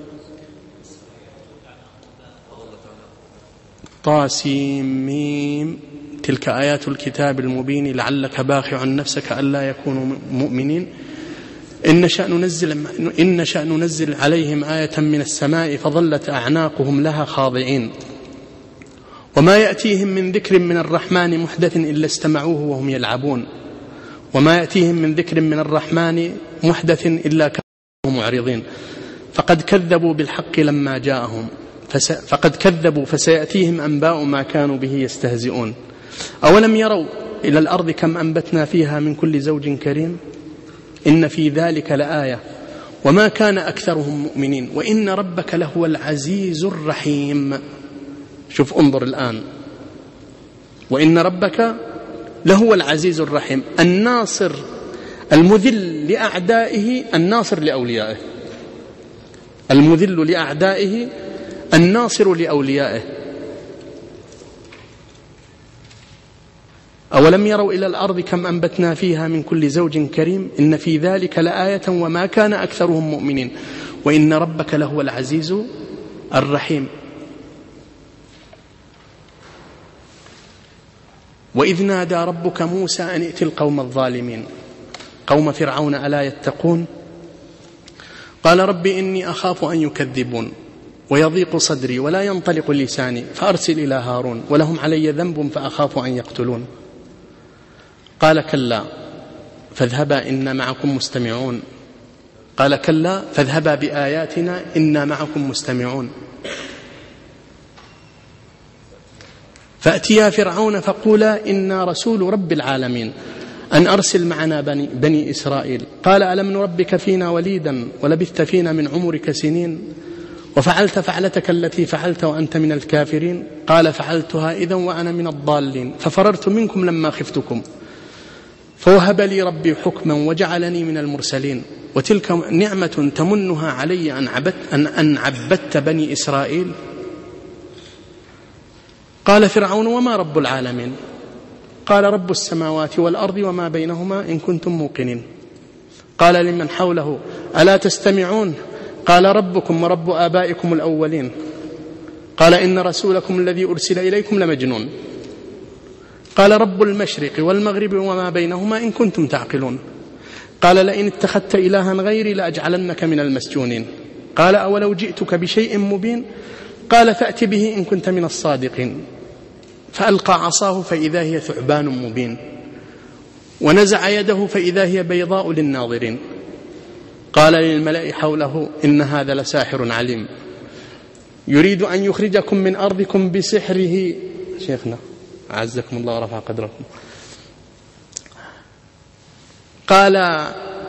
طاسيم تلك آيات الكتاب المبين لعلك باخع نفسك ألا يكونوا مؤمنين إن نشأ ننزل, إن نشأ ننزل عليهم آية من السماء فظلت أعناقهم لها خاضعين وما يأتيهم من ذكر من الرحمن محدث إلا استمعوه وهم يلعبون وما يأتيهم من ذكر من الرحمن محدث إلا كانوا معرضين فقد كذبوا بالحق لما جاءهم فس... فقد كذبوا فسيأتيهم أنباء ما كانوا به يستهزئون أولم يروا إلى الأرض كم أنبتنا فيها من كل زوج كريم إن في ذلك لآية وما كان أكثرهم مؤمنين وإن ربك لهو العزيز الرحيم. شوف انظر الآن وإن ربك لهو العزيز الرحيم الناصر المذل لأعدائه الناصر لأوليائه المذل لأعدائه الناصر لأوليائه. أولم يروا إلى الأرض كم أنبتنا فيها من كل زوج كريم إن في ذلك لآية وما كان أكثرهم مؤمنين وإن ربك لهو العزيز الرحيم. وإذ نادى ربك موسى أن ائت القوم الظالمين قوم فرعون ألا يتقون قال رب إني أخاف أن يكذبون ويضيق صدري ولا ينطلق لساني فأرسل إلى هارون ولهم علي ذنب فأخاف أن يقتلون قال كلا فاذهبا إنا معكم مستمعون قال كلا فاذهبا بآياتنا إنا معكم مستمعون فأتيا فرعون فقولا إنا رسول رب العالمين أن أرسل معنا بني, بني إسرائيل قال ألم نربك فينا وليدا ولبثت فينا من عمرك سنين وفعلت فعلتك التي فعلت وأنت من الكافرين قال فعلتها إذن وأنا من الضالين ففررت منكم لما خفتكم فوهب لي ربي حكما وجعلني من المرسلين وتلك نعمة تمنها علي أن عبدت, أن أن عبدت بني إسرائيل قال فرعون وما رب العالمين قال رب السماوات والأرض وما بينهما إن كنتم موقنين قال لمن حوله ألا تستمعون قال ربكم ورب آبائكم الأولين قال إن رسولكم الذي أرسل إليكم لمجنون قال رب المشرق والمغرب وما بينهما إن كنتم تعقلون قال لئن اتخذت إلها غيري لأجعلنك من المسجونين قال أولو جئتك بشيء مبين قال فأت به إن كنت من الصادقين فألقى عصاه فإذا هي ثعبان مبين ونزع يده فإذا هي بيضاء للناظرين. قال للملأ حوله إن هذا لساحر عليم يريد أن يخرجكم من أرضكم بسحره. شيخنا أعزكم الله ورفع قدركم. قال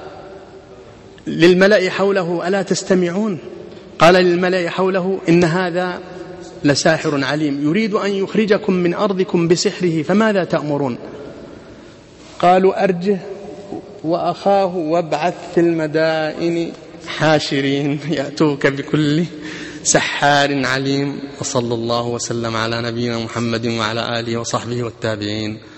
للملأ حوله ألا تستمعون؟ قال للملأ حوله إن هذا لساحر عليم يريد أن يخرجكم من أرضكم بسحره فماذا تأمرون؟ قالوا أرجه وأخاه وابعث في المدائن حاشرين يأتوك بكل سحار عليم. وصلى الله وسلم على نبينا محمد وعلى آله وصحبه والتابعين.